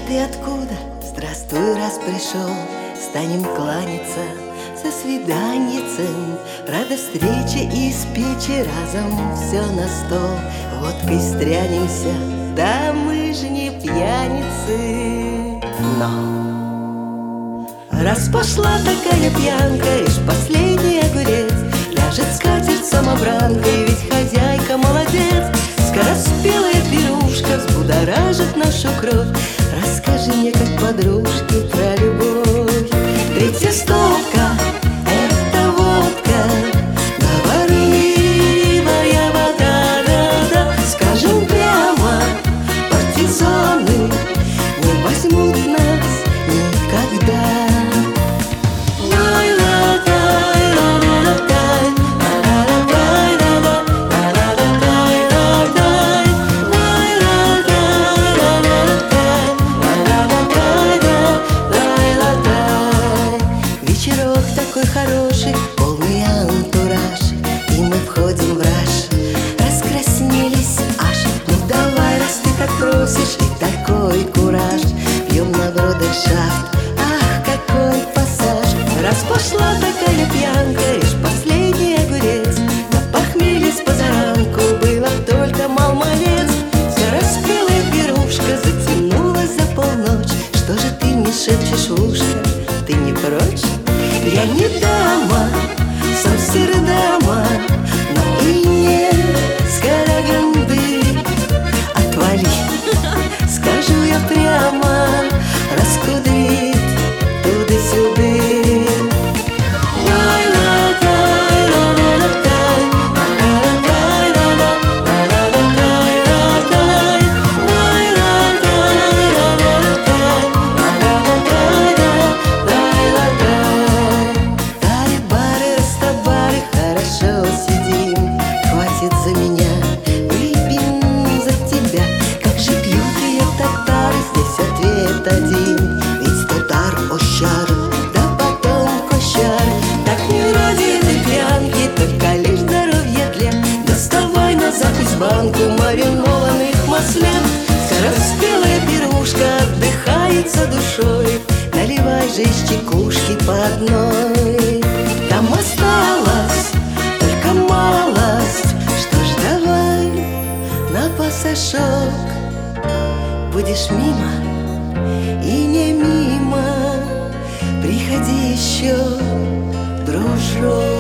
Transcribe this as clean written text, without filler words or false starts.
ты откуда? Здравствуй, раз пришел. Станем кланяться со свиданьицем. Рада встрече из печи разом все на стол. Водкой стрянемся, да мы же не пьяницы. Но раз пошла такая пьянка, лишь последний огурец ляжет скатерть самобранкой, ведь хозяйка молодец. Скороспелая пирушка взбудоражит нашу кровь. Расскажи мне, как подружке, про любовь. Третья стопка — это водка, говорливая вода, да-да. Скажем прямо, партизаны не возьмут нас никогда. Вечерок такой хороший, полный антураж, и мы входим в раж. Раскраснелись аж. Ну давай, раз ты так просишь, и такой кураж, пьем на брудершафт. Ах, какой пассаж! Раз пошла такая пьянка, лишь последний огурец. На похмелье с позаранку было только мал-малец. Скороспелая пирушка затянулась за полночь. Что же ты мне шепчешь в ушко? Ты не прочь? Я не дама с Амстердама, но и не с Караганды. Отвали, скажу я прямо, раскудрит туды-сюды. За меня, выпьем за тебя. Как же пьют ее татары, здесь ответ один. Ведь татар ощар, да потом кощар. Так не ради этой пьянки, только лишь здоровье для. Доставай назад из банку маринованных маслин. Скороспелая пирушка отдыхается душой. Наливай же из чекушки по одной. Там осталось только малость. На пасашок будешь мимо и не мимо. Приходи еще, дружок.